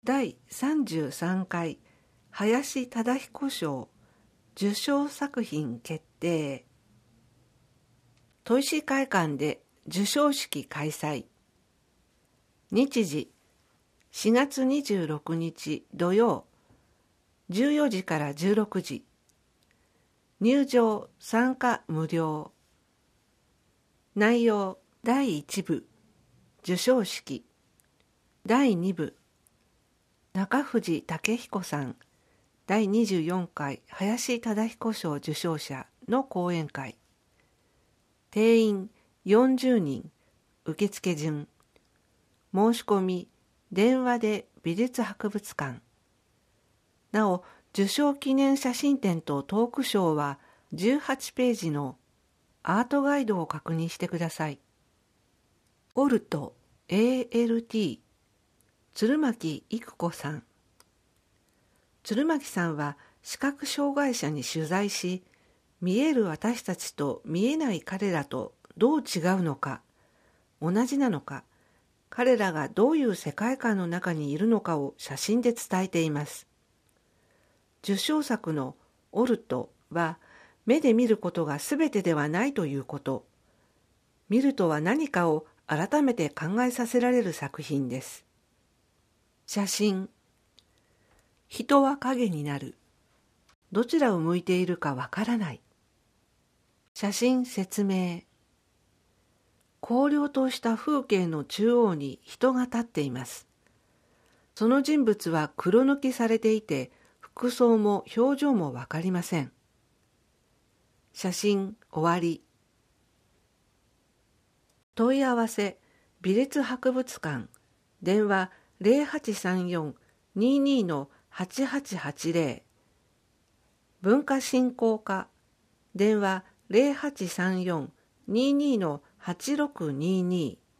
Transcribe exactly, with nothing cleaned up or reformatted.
だいさんじゅうさんかい林忠彦賞受賞作品決定。砥石会館で授賞式開催。日時しがつにじゅうろくにち土曜じゅうよじからじゅうろくじ。入場参加無料。内容だいいちぶ授賞式。だいにぶ中藤武彦さんだいにじゅうよんかい林忠彦賞受賞者の講演会。定員よんじゅうにん。受付順。申し込み電話で美術博物館。なお受賞記念写真展とトークショーはじゅうはちページのアートガイドを確認してください。オルト エーエルティー 鶴巻育子さん。鶴巻さんは視覚障害者に取材し、見える私たちと見えない彼らとどう違うのか、同じなのか、彼らがどういう世界観の中にいるのかを写真で伝えています。受賞作のオルトは、目で見ることが全てではないということ。見るとは何かを改めて考えさせられる作品です。写真。人は影になる。どちらを向いているかわからない。写真説明。荒涼とした風景の中央に人が立っています。その人物は黒抜きされていて、服装も表情もわかりません。写真終わり。問い合わせ美術博物館電話 ゼロはちさんよん にーにー はちはちはちゼロ 文化振興課電話 ゼロはちさんよん にーにー はちろくにーにー